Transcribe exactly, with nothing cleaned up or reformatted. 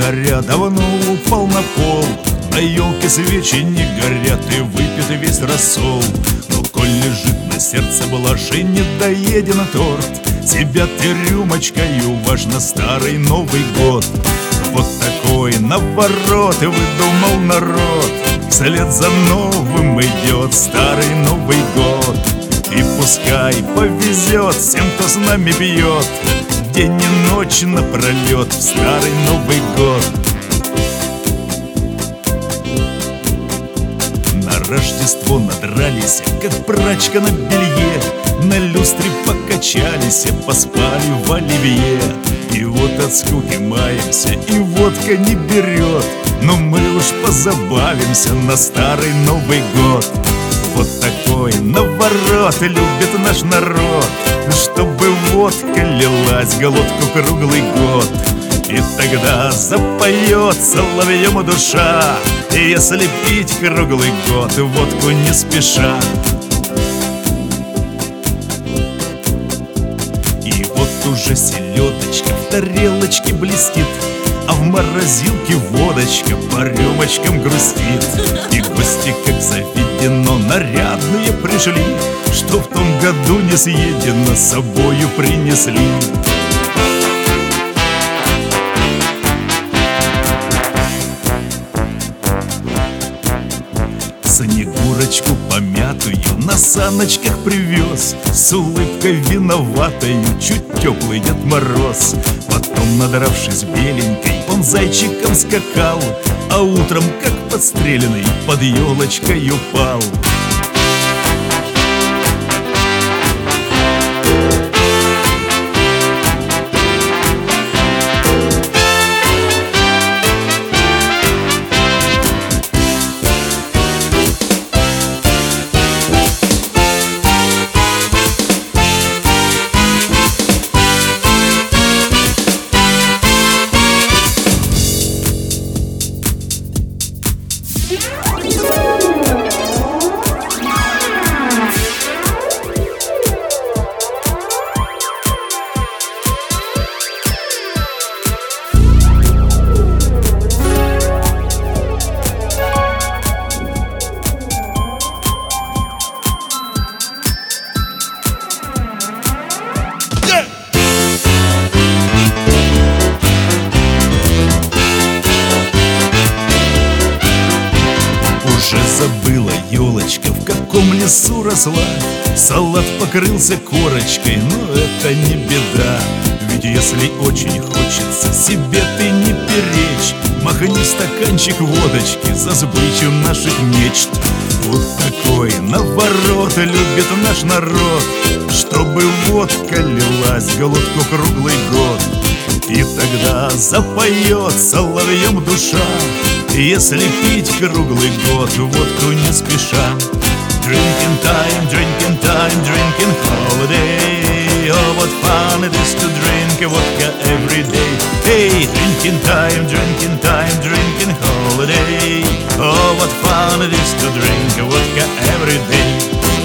января давно упал на пол. На елке свечи не горят и выпит весь рассол. Но коль лежит на сердце блажи недоеден торт, тебя ты рюмочкою важно старый Новый год. Вот такой наворот и выдумал народ, вслед за новым идет старый Новый год. И пускай повезет всем, кто с нами пьет день и ночь напролет в старый Новый год. На Рождество надрались, как прачка на белье, на люстре покачались, поспали в оливье. И вот от скуки маемся, и водка не берет, но мы уж позабавимся на старый Новый год. Вот такой наворот любит наш народ, чтобы водка лилась глотку круглый год. И тогда запоет соловьем душа, если пить круглый год водку не спеша. И вот уже селедочка в тарелочке блестит, а в морозилке водочка по рюмочкам грустит. И гости, как заведено, нарядные пришли, что в том году не съедено, с собою принесли. Снегурочку помятую на саночках привез, с улыбкой виноватою чуть теплый Дед Мороз. Потом, надравшись беленькой, он зайчиком скакал, а утром, как подстреленный, под елочкой упал. Уже забыла елочка, в каком лесу росла, салат покрылся корочкой, но это не беда. Ведь если очень хочется, себе ты не перечь, махни стаканчик водочки за сбычу наших мечт. Вот такой наворот любит наш народ, чтобы водка лилась глотку круглый год. И тогда запоет соловьем душа, если пить круглый год водку не спеша. Drinking time, drinking time, drinking holiday. Oh, what fun it is to drink vodka every day. Hey, drinking time, drinking time, drinking holiday. Oh, what fun it is to drink vodka every day.